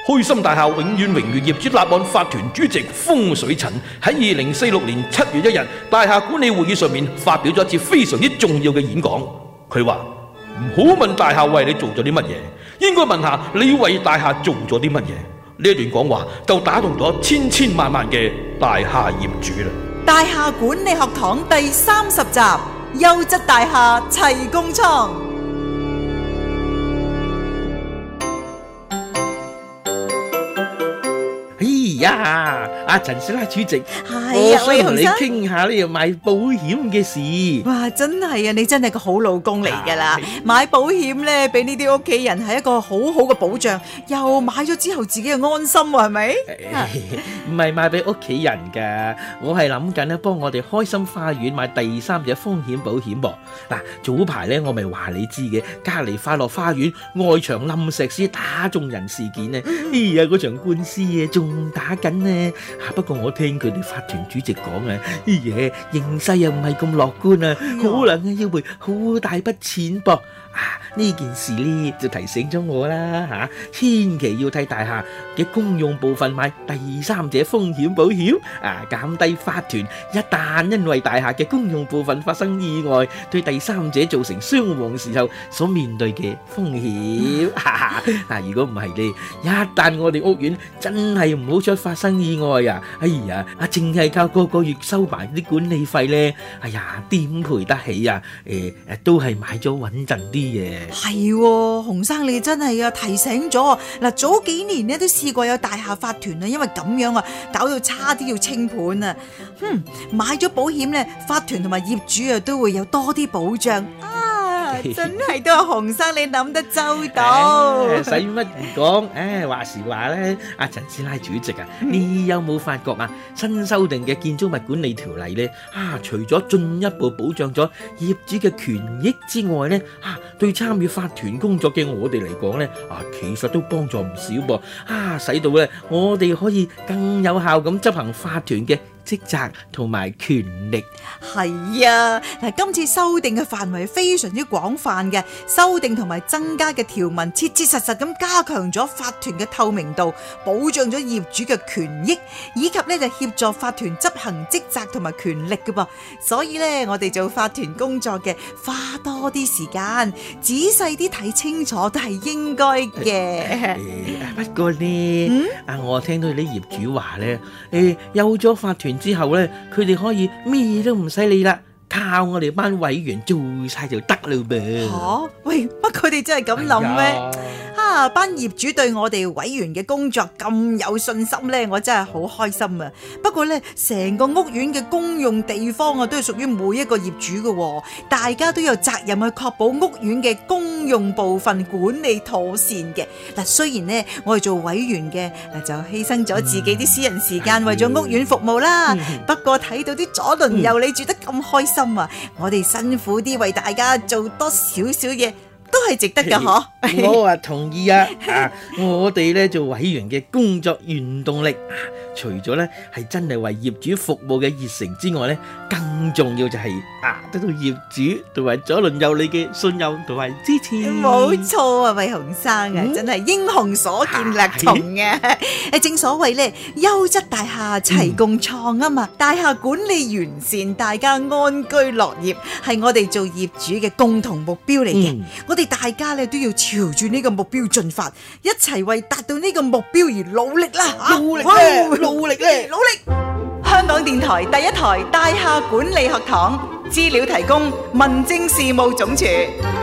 開心大廈永遠榮譽業主立案法團主席風水陳喺2046年7月1日大廈管理會議上面發表咗一次非常之重要嘅演講。佢話唔好問大廈為你做咗啲乜嘢，應該問下你為大廈做咗啲乜嘢。呢一段講話就打動咗千千萬萬嘅大廈業主啦。 大廈管理學堂第30集，優質大廈齊共創。 阿陳小拉主席， 係啊， 我想同你洪生傾下呢個買保險嘅事。 哇，真係啊，你真係個好老公嚟噶啦！買保險咧，俾呢啲屋企人係一個好好嘅保障，又買咗之後自己又安心喎，係咪？ 唔係買俾屋企人噶，我係諗緊咧幫我哋開心花園買第3隻風險保險噃。嗱，早排咧我咪話你知嘅，隔離快樂花園外牆冧石屎打中人事件咧，嗰場官司啊仲打緊呢。不過我聽佢哋法團主席講啊，形勢又唔係咁樂觀啊，可能要賠好大筆錢噃。呢件事呢就提醒咗我啦，千祈要替大廈嘅公用部分買第3者風險保險，減低法團一旦因為大廈嘅公用部分發生意外，對第3者造成傷亡時候所面對嘅風險。如果唔係呢，一旦我哋屋苑真係唔好彩發生意外啊，淨係靠個月收埋啲管理費呢，點賠得起啊？都係買咗穩陣啲嘢。 係喎，洪生你真係啊提醒咗嗱，早幾年咧都試過有大廈法團啊，因為咁樣啊，搞到差啲要清盤啊。買咗保險咧，法團同埋業主啊都會有多啲保障啊，真係都係洪生你諗得周到。 使乜唔講？話時話咧，阿陳師奶主席啊，你有冇發覺啊？新修訂嘅建築物管理條例咧，除咗進一步保障咗業主嘅權益之外咧，對參與法團工作嘅我哋嚟講咧，其實都幫助唔少噃。使到咧我哋可以更有效咁執行法團嘅職責同埋權力。 係啊，嗱，今次修訂嘅範圍非常之廣泛嘅，修訂同埋增加嘅條文，切切實實咁加強咗法團嘅透明度，保障咗業主嘅權益，以及咧就協助法團執行職責同埋權力嘅噃。所以咧，我哋做法團工作嘅，花多啲時間，仔細啲睇清楚都係應該嘅。 不過呢，我聽到啲業主話咧，有咗法團之後咧，佢哋可以咩都唔使理啦，靠我哋班委員做晒就得啦噃。 喂，乜佢哋真係咁諗咩？班業主對我哋委員嘅工作咁有信心呢，我真係好開心啊！不過呢，成個屋苑嘅公用地方啊，都係屬於每一個業主嘅，大家都有責任去確保屋苑嘅公用部分管理妥善嘅。嗱，雖然呢，我哋做委員嘅就犧牲咗自己啲私人時間為咗屋苑服務啦。不過睇到啲左鄰右里住得咁開心啊，我哋辛苦啲為大家做多少少嘢，都係值得噶，嗬！ 我同意啊！我哋咧做委員嘅工作原動力，除咗咧係真係為業主服務嘅熱誠之外咧，更重要就係得到業主同埋左鄰右里嘅信任同埋支持。 冇錯啊，魏洪生啊，真係英雄所見略同啊！正所謂咧，優質大廈齊共創啊嘛，大廈管理完善，大家安居樂業，係我哋做業主嘅共同目標嚟嘅。我哋大家咧都要朝住呢個目標進發，一齊為達到呢個目標而努力啦！努力咧！努力咧！努力！香港電台第1台大廈管理學堂，資料提供民政事務總署。